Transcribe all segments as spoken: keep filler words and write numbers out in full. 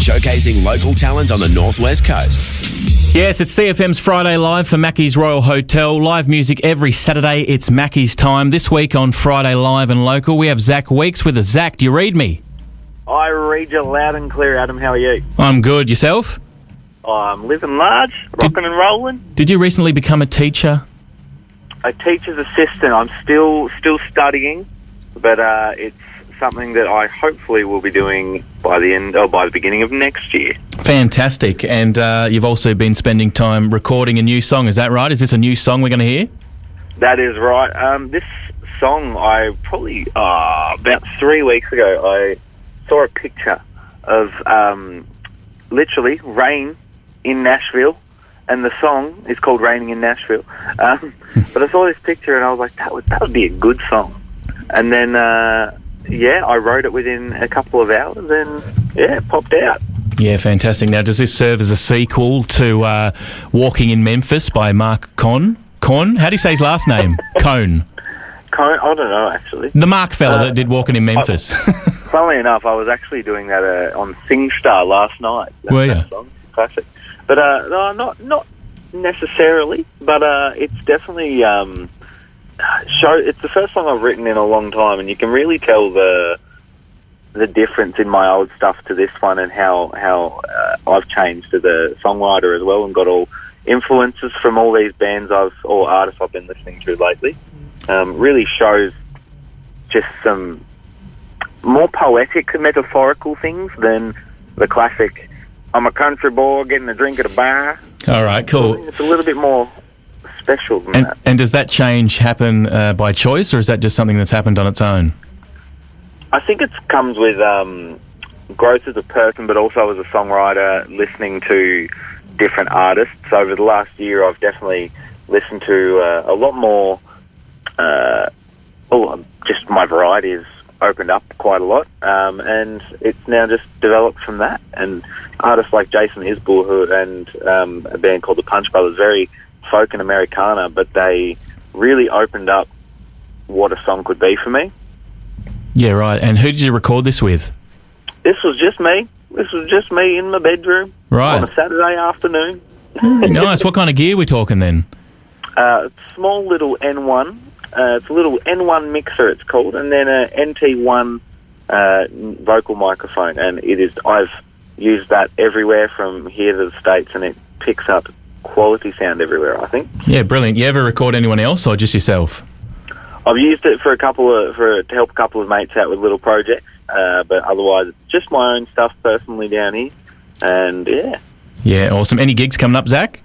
showcasing local talent on the Northwest Coast. Yes, it's C F M's Friday Live for Mackey's Royal Hotel. Live music every Saturday. It's Mackey's time. This week on Friday Live and Local, we have Zach Weeks with us. Zach, do you read me? I read you loud and clear, Adam. How are you? I'm good. Yourself? I'm living large, rocking Did- and rolling. Did you recently become a teacher? A teacher's assistant. I'm still still studying, but uh, it's something that I hopefully will be doing by the end or by the beginning of next year. Fantastic. And uh, you've also been spending time recording a new song. Is that right? Is this a new song we're going to hear? That is right. Um, this song, I probably uh, about three weeks ago, I saw a picture of um, literally rain in Nashville, and the song is called "Raining in Nashville." Um, but I saw this picture and I was like, that would that would be a good song. And then, uh, yeah, I wrote it within a couple of hours, and yeah, it popped out. Yeah, fantastic. Now, does this serve as a sequel to uh, Walking in Memphis by Mark Cohn? Cohn? How do you say his last name? Cohn. Cohn? I don't know, actually. The Mark fella Uh, that did Walking in Memphis. I, funnily enough, I was actually doing that uh, on SingStar last night. That, Were you? that song, classic. But uh, no, not not necessarily. But uh, it's definitely um, show. It's the first song I've written in a long time, and you can really tell the the difference in my old stuff to this one, and how how uh, I've changed as a songwriter as well, and got all influences from all these bands I've or artists I've been listening to lately. Um, really shows just some more poetic, metaphorical things than the classic "I'm a country boy getting a drink at a bar." All right, cool. It's a little bit more special than And, that. and does that change happen uh, by choice, or is that just something that's happened on its own? I think it comes with um, growth as a person, but also as a songwriter, listening to different artists. Over the last year, I've definitely listened to uh, a lot more. Uh, oh, just my variety has opened up quite a lot, um, and it's now just developed from that. And artists like Jason Isbell and um, a band called the Punch Brothers, very folk and Americana, but they really opened up what a song could be for me. Yeah, right. And who did you record this with? This was just me. This was just me in my bedroom Right. on a Saturday afternoon. Nice. What kind of gear are we talking then? Uh, small little N one. Uh, it's a little N one mixer, it's called, and then a N T one uh, vocal microphone. And it is. I've used that everywhere from here to the States, and it picks up quality sound everywhere, I think. Yeah, brilliant. You ever record anyone else or just yourself? I've used it for a couple of for to help a couple of mates out with little projects, uh, but otherwise it's just my own stuff personally down here. And yeah. Yeah, awesome. Any gigs coming up, Zach?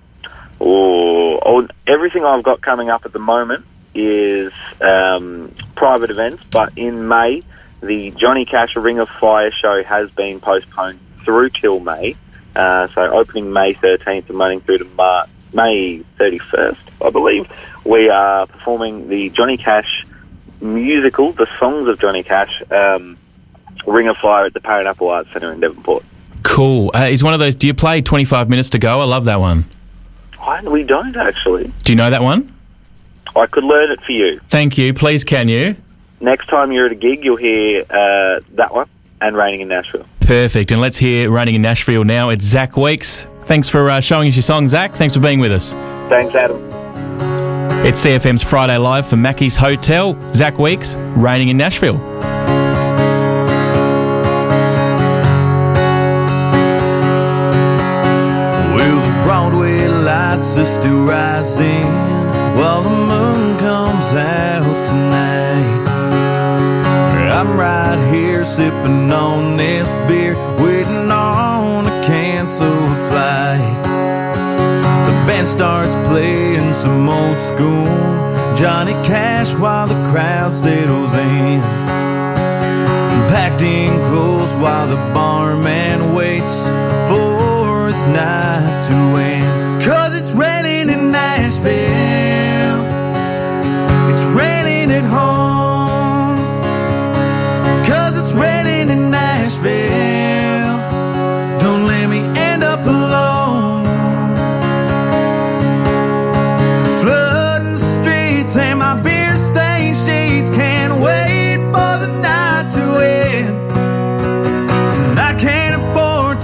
Oh, oh, everything I've got coming up at the moment is um, private events, but in May, the Johnny Cash Ring of Fire show has been postponed through till May. Uh, so opening May thirteenth and running through to Mar- May thirty-first, I believe, we are performing the Johnny Cash musical, The Songs of Johnny Cash, um, Ring of Fire at the Parramatta Arts Centre in Devonport. Cool. Uh, is one of those, do you play twenty-five minutes to go? I love that one. I, we don't, actually. Do you know that one? I could learn it for you. Thank you. Please, can you? Next time you're at a gig, you'll hear uh, that one and Raining in Nashville. Perfect. And let's hear Raining in Nashville now. It's Zach Weeks. Thanks for uh, showing us your song, Zach. Thanks for being with us. Thanks, Adam. It's C F M's Friday Live for Mackey's Hotel. Zach Weeks, Raining in Nashville. Well, the Broadway lights are still rising while the moon comes out tonight. I'm right here sipping on this beer, waiting on a canceled flight. The band starts playing some old school Johnny Cash while the crowd settles in. Packed in clothes while the barman waits for his night to end. 'Cause it's raining in Nashville, it's raining at home. 'Cause it's raining in Nashville, don't let me end up alone. Flooding the streets and my beer stained sheets, can't wait for the night to end. And I can't afford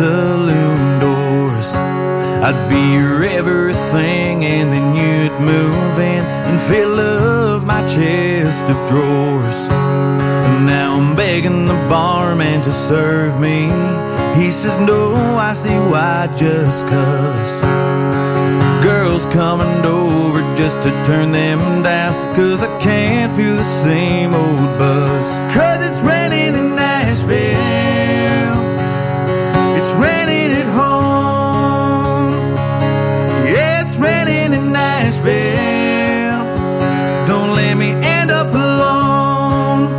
saloon doors. I'd be your everything, and then you'd move in and fill up my chest of drawers. And now I'm begging the barman to serve me. He says no, I see why, just cause girls coming over just to turn them down, cause I can't feel the same old buzz. Cause it's raining in Nashville, it's raining at home. Yeah, it's raining in Nashville, don't let me end up alone.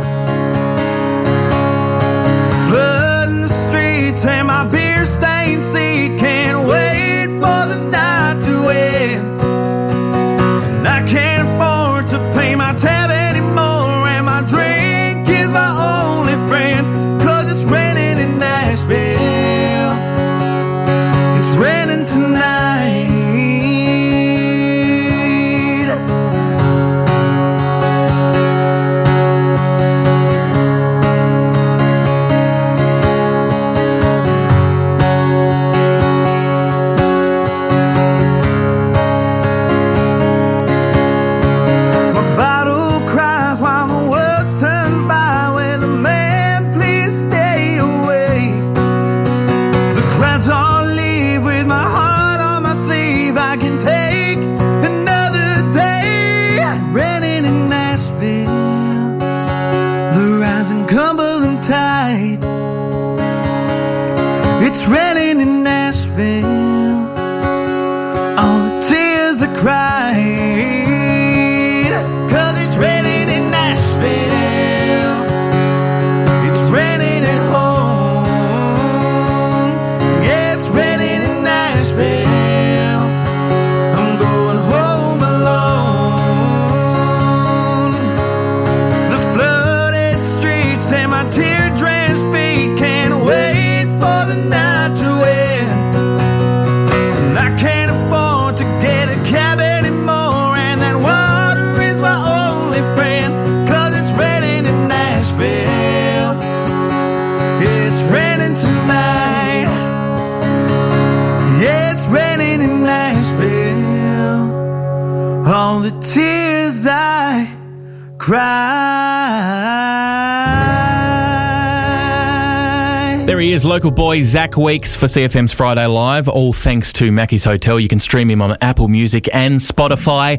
Flooding the streets and my beer stained seat, can't wait for the night to end. And I can't afford to pay my tab anymore, and my drink is my only friend. Cause it's raining in Nashville, it's raining tonight. My bottle cries while the world turns by. Will the man please stay away? The crowds all leave with my heart on my sleeve. I can take another day. Raining in Nashville, the rising Cumberland tide. It's raining in Nashville, all the tears I cried. Cause it's raining in Nashville, it's raining at home. Yeah, it's raining in Nashville, I'm going home alone. The flooded streets and my tear-drenched feet can't wait for the night to end. And I can't afford to get a cab anymore, and that water is my only friend. Cause it's raining in Nashville, it's raining tonight. Yeah, it's raining in Nashville, all the tears I cried. There he is, local boy Zach Weeks for C F M's Friday Live. All thanks to Mackey's Hotel. You can stream him on Apple Music and Spotify.